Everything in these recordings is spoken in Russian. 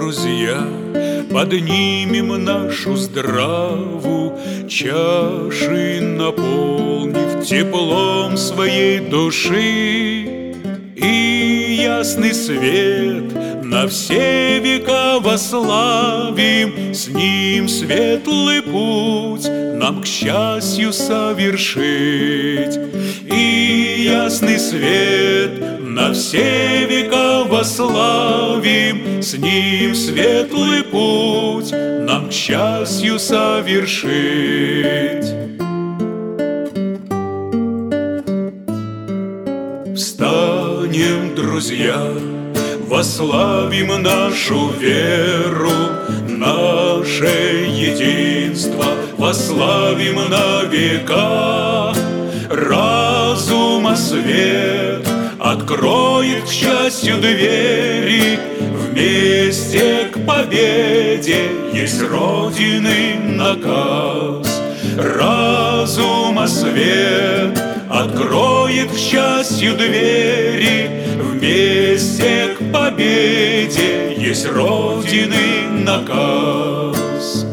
друзья, поднимем нашу здраву, чаши наполнив теплом своей души, и ясный свет на все века вославим, с ним светлый путь нам к счастью совершить. И ясный свет на все века вославим, с ним светлый путь нам к счастью совершить. Встанем, друзья, вославим нашу веру, наше единство вославим на века. Разума свет откроет к счастью двери, вместе к победе есть Родины наказ. Разума свет откроет к счастью двери, вместе к победе есть Родины наказ.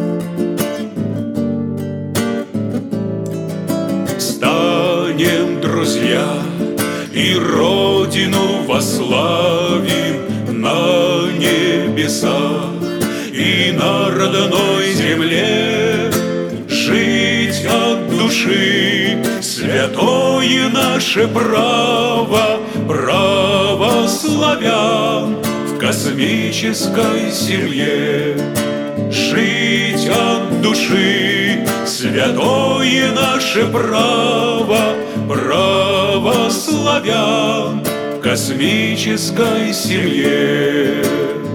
Станем, друзья, и Родину вославим на небесах и на родной земле. Жить от души святое наше право, право славян в космической семье. Жить от души святое наше право, право славян в космической семье.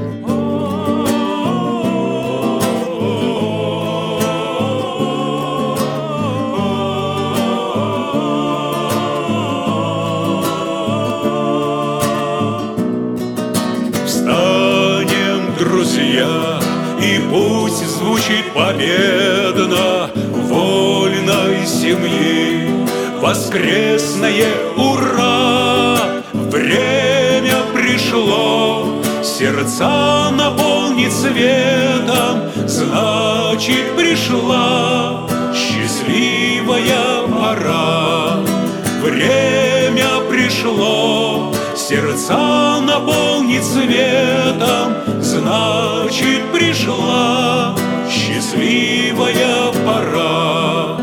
Встанем, друзья, и пусть звучит победно вольной семьи воскресное ура. Время пришло, сердца наполнить светом, значит пришла счастливая пора. Время пришло, сердца наполнить светом, значит пришла счастливая пора.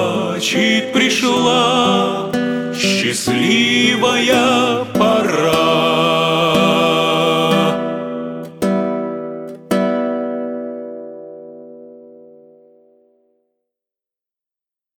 Значит пришла счастливая пора.